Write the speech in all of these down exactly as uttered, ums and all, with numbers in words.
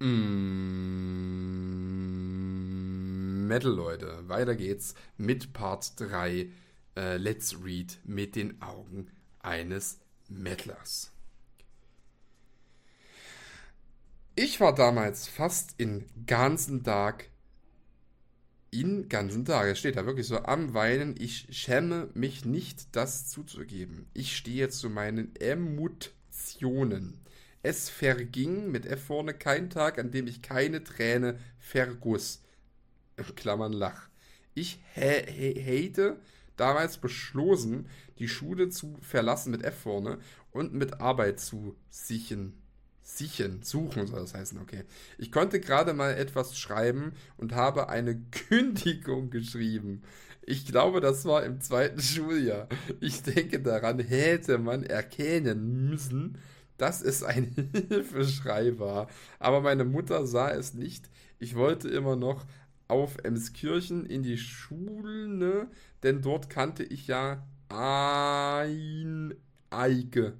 Mm, Metal, Leute. Weiter geht's mit Part drei. Äh, Let's Read mit den Augen eines Mettlers. Ich war damals fast in ganzen Tag, in ganzen Tag, es steht da wirklich so, am Weinen. Ich schäme mich nicht, das zuzugeben. Ich stehe zu meinen Emotionen. Es verging mit F vorne kein Tag, an dem ich keine Träne verguss. In Klammern Lach. Ich hä- hä- hätte damals beschlossen, die Schule zu verlassen mit F vorne und mit Arbeit zu sichen. Sichen, suchen soll das heißen, okay. Ich konnte gerade mal etwas schreiben und habe eine Kündigung geschrieben. Ich glaube, das war im zweiten Schuljahr. Ich denke, daran hätte man erkennen müssen, dass es ein Hilfeschrei war. Aber meine Mutter sah es nicht. Ich wollte immer noch auf Emskirchen in die Schule, denn dort kannte ich ja ein Eike.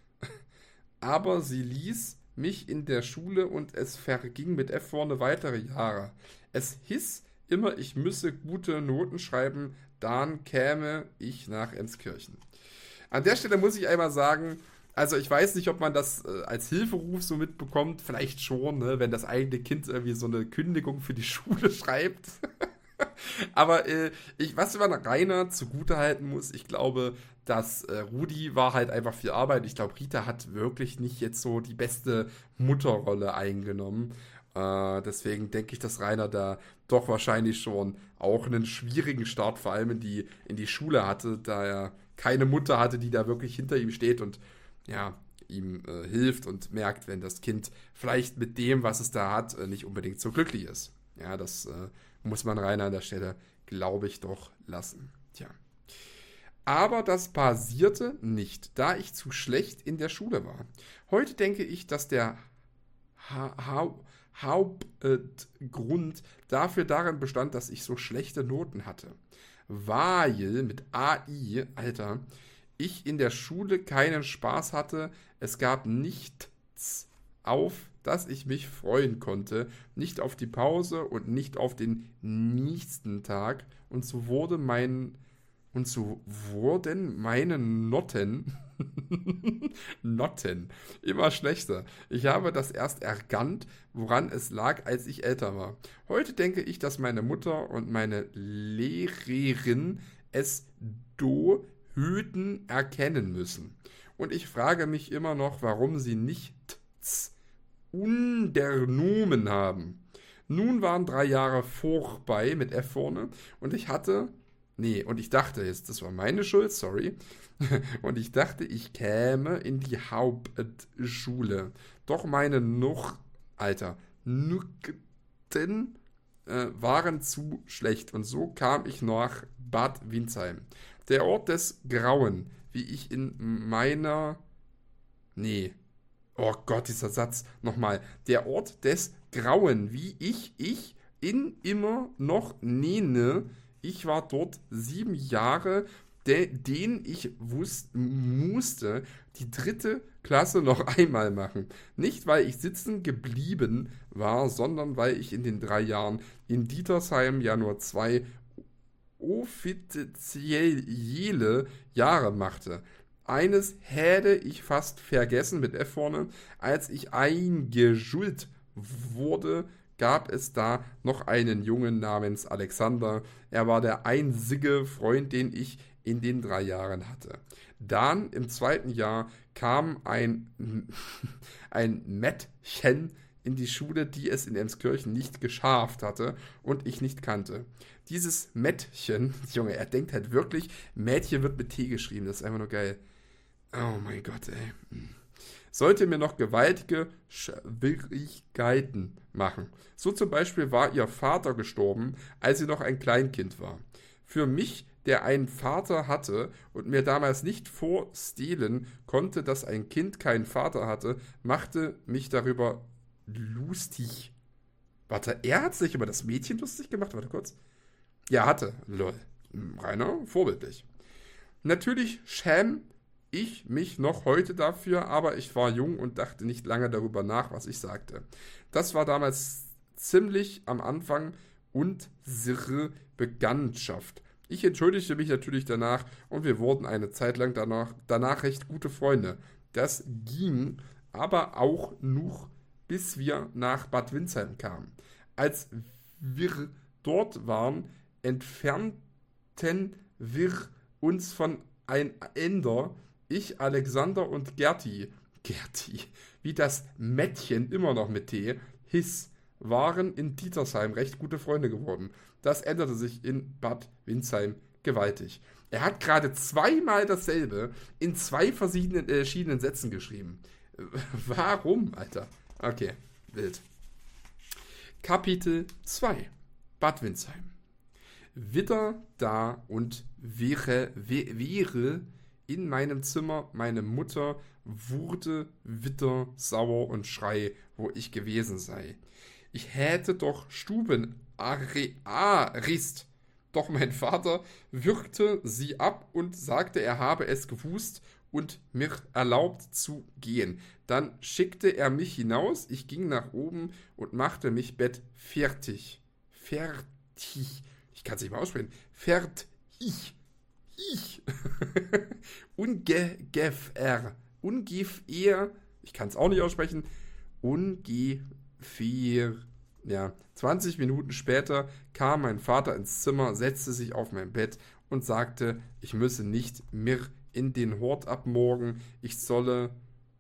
Aber sie ließ mich in der Schule und es verging mit F vorne weitere Jahre. Es hieß immer, ich müsse gute Noten schreiben, dann käme ich nach Emskirchen. An der Stelle muss ich einmal sagen, also ich weiß nicht, ob man das äh, als Hilferuf so mitbekommt, vielleicht schon, ne, wenn das eigene Kind irgendwie so eine Kündigung für die Schule schreibt. Aber äh, ich, was man Rainer zugutehalten muss, ich glaube, dass äh, Rudi war halt einfach viel Arbeit. Ich glaube, Rita hat wirklich nicht jetzt so die beste Mutterrolle eingenommen. Äh, deswegen denke ich, dass Rainer da doch wahrscheinlich schon auch einen schwierigen Start, vor allem in die, in die Schule hatte, da er keine Mutter hatte, die da wirklich hinter ihm steht und ja, ihm äh, hilft und merkt, wenn das Kind vielleicht mit dem, was es da hat, äh, nicht unbedingt so glücklich ist. Ja, das äh, muss man Rainer an der Stelle, glaube ich, doch lassen. Tja. Aber das passierte nicht, da ich zu schlecht in der Schule war. Heute denke ich, dass der ha ha Hauptgrund dafür darin bestand, dass ich so schlechte Noten hatte. Weil mit A I, Alter, ich in der Schule keinen Spaß hatte, es gab nichts, auf das ich mich freuen konnte, nicht auf die Pause und nicht auf den nächsten Tag, und so wurde mein und so wurden meine Noten Noten immer schlechter. Ich habe das erst erkannt, woran es lag, als ich älter war. Heute denke ich, dass meine Mutter und meine Lehrerin es do Hüten erkennen müssen. Und ich frage mich immer noch, warum sie nichts unternommen haben. Nun waren drei Jahre vorbei mit F vorne und ich hatte, nee, und ich dachte jetzt, das war meine Schuld, sorry, und ich dachte, ich käme in die Hauptschule. Doch meine noch, Alter, Nukten äh, waren zu schlecht und so kam ich nach Bad Windsheim. Der Ort des Grauen, wie ich in meiner, nee, oh Gott, dieser Satz, nochmal. Der Ort des Grauen, wie ich, ich in immer noch nenne. Ich war dort sieben Jahre, de, den ich wus, musste die dritte Klasse noch einmal machen. Nicht, weil ich sitzen geblieben war, sondern weil ich in den drei Jahren in Dietersheim ja nur zwei offizielle Jahre machte. Eines hätte ich fast vergessen mit F vorne. Als ich eingeschult wurde, gab es da noch einen Jungen namens Alexander. Er war der einzige Freund, den ich in den drei Jahren hatte. Dann im zweiten Jahr kam ein, ein Mädchen in die Schule, die es in Emskirchen nicht geschafft hatte und ich nicht kannte. Dieses Mädchen, Junge, er denkt halt wirklich, Mädchen wird mit T geschrieben, das ist einfach nur geil. Oh mein Gott, ey. Sollte mir noch gewaltige Schwierigkeiten machen. So zum Beispiel war ihr Vater gestorben, als sie noch ein Kleinkind war. Für mich, der einen Vater hatte und mir damals nicht vorstellen konnte, dass ein Kind keinen Vater hatte, machte mich darüber lustig. Warte, er hat sich über das Mädchen lustig gemacht? Warte kurz. Ja, hatte. Lol. Rainer, vorbildlich. Natürlich schäm ich mich noch heute dafür, aber ich war jung und dachte nicht lange darüber nach, was ich sagte. Das war damals ziemlich am Anfang unsere Bekanntschaft. Ich entschuldigte mich natürlich danach und wir wurden eine Zeit lang danach, danach recht gute Freunde. Das ging aber auch noch, bis wir nach Bad Windsheim kamen. Als wir dort waren, entfernten wir uns voneinander. Ich, Alexander und Gerti, Gerti, wie das Mädchen immer noch mit T, hieß, waren in Dietersheim recht gute Freunde geworden. Das änderte sich in Bad Windsheim gewaltig. Er hat gerade zweimal dasselbe in zwei verschiedenen, äh, verschiedenen Sätzen geschrieben. Warum, Alter? Okay, wild. Kapitel zwei. Bad Windsheim. Wieder da und wäre, wäre in meinem Zimmer, meine Mutter wurde wieder sauer und schrei, wo ich gewesen sei. Ich hätte doch Stubenarist. Doch mein Vater würgte sie ab und sagte, er habe es gewusst und mir erlaubt zu gehen. Dann schickte er mich hinaus, ich ging nach oben und machte mich Bett fertig. Fertig. Ich kann es nicht mal aussprechen. Fertig. Ich. Ungefähr. Ungefähr. Ich kann es auch nicht aussprechen. Ungefähr. Ja, zwanzig Minuten später kam mein Vater ins Zimmer, setzte sich auf mein Bett und sagte, ich müsse nicht mehr in den Hort ab morgen. Ich solle.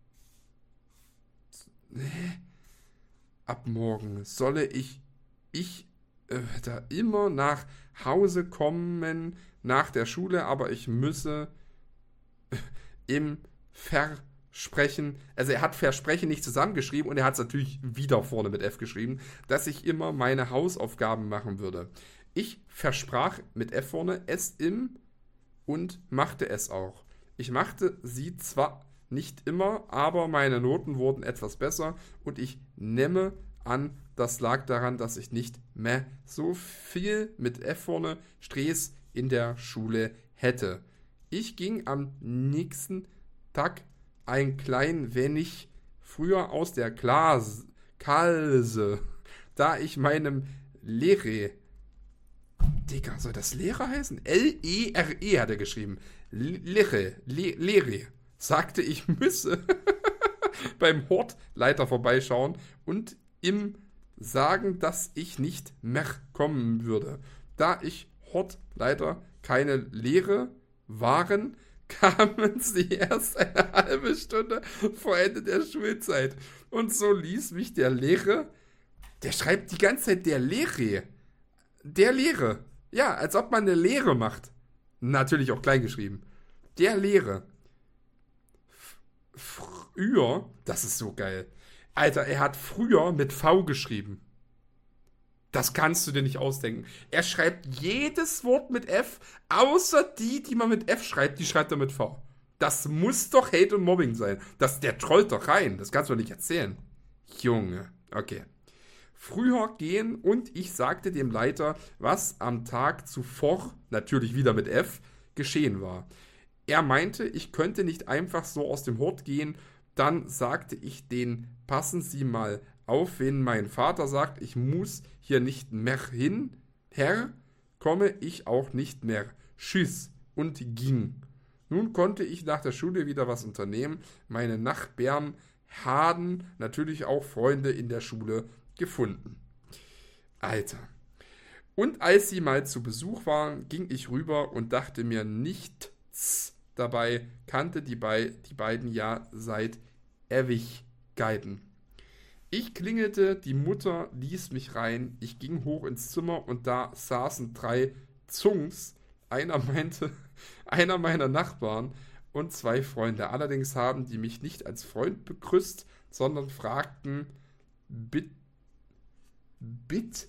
Ab morgen solle ich. Ich äh, da immer nach Hause kommen nach der Schule, aber ich müsse im Versprechen, also er hat Versprechen nicht zusammengeschrieben und er hat es natürlich wieder vorne mit F geschrieben, dass ich immer meine Hausaufgaben machen würde. Ich versprach mit F vorne es im und machte es auch. Ich machte sie zwar nicht immer, aber meine Noten wurden etwas besser und ich nehme an, das lag daran, dass ich nicht mehr so viel mit F vorne Stress in der Schule hätte. Ich ging am nächsten Tag ein klein wenig früher aus der Klasse, Kalse, da ich meinem Lehrer, Digga, soll das Lehrer heißen? L E R E hat er geschrieben. Lehre, Le Lehre, sagte, ich müsse beim Hortleiter vorbeischauen und ihm sagen, dass ich nicht mehr kommen würde. Da ich Hortleiter keine Lehre waren, kamen sie erst eine halbe Stunde vor Ende der Schulzeit. Und so ließ mich der Lehrer, der schreibt die ganze Zeit der Lehre, der Lehre, ja, als ob man eine Lehre macht. Natürlich auch klein geschrieben. Der Lehre. Früher, das ist so geil. Alter, er hat früher mit V geschrieben. Das kannst du dir nicht ausdenken. Er schreibt jedes Wort mit F, außer die, die man mit F schreibt, die schreibt er mit V. Das muss doch Hate und Mobbing sein. Das, der trollt doch rein. Das kannst du doch nicht erzählen. Junge. Okay. Früher gehen und ich sagte dem Leiter, was am Tag zuvor, natürlich wieder mit F, geschehen war. Er meinte, ich könnte nicht einfach so aus dem Hort gehen. Dann sagte ich denen, passen Sie mal auf, wenn mein Vater sagt, ich muss hier nicht mehr hin, Herr, komme ich auch nicht mehr. Tschüss und ging. Nun konnte ich nach der Schule wieder was unternehmen. Meine Nachbarn hatten natürlich auch Freunde in der Schule gefunden. Alter. Und als sie mal zu Besuch waren, ging ich rüber und dachte mir nichts dabei, kannte die, Be die beiden ja seit Ewigkeiten. Ich klingelte, die Mutter ließ mich rein, ich ging hoch ins Zimmer und da saßen drei Zungs, einer meinte, einer meiner Nachbarn und zwei Freunde. Allerdings haben die mich nicht als Freund begrüßt, sondern fragten, bit, bit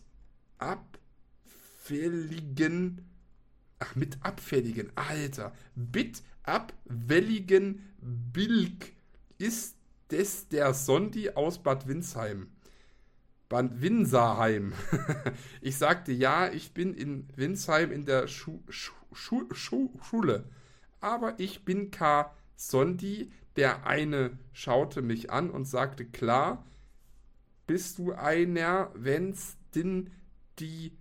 abfälligen, ach mit abfälligen, Alter, bit abwelligen Bilk ist des der Sondi aus Bad Windsheim. Bad Windsheim. Ich sagte, ja, ich bin in Windsheim in der Schu Schu Schu Schu Schule. Aber ich bin kein Sondi, der eine schaute mich an und sagte, klar, bist du einer, wenn's din die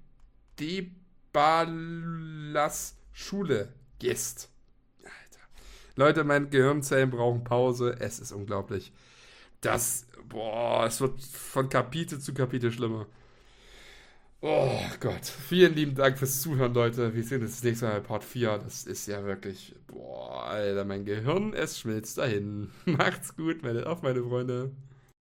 Debalas Schule gehst. Alter. Leute, meine Gehirnzellen brauchen Pause. Es ist unglaublich. Das, boah, es wird von Kapitel zu Kapitel schlimmer. Oh Gott. Vielen lieben Dank fürs Zuhören, Leute. Wir sehen uns das nächste Mal bei Part vier. Das ist ja wirklich, boah, Alter, mein Gehirn, es schmilzt dahin. Macht's gut, meldet auf, meine Freunde.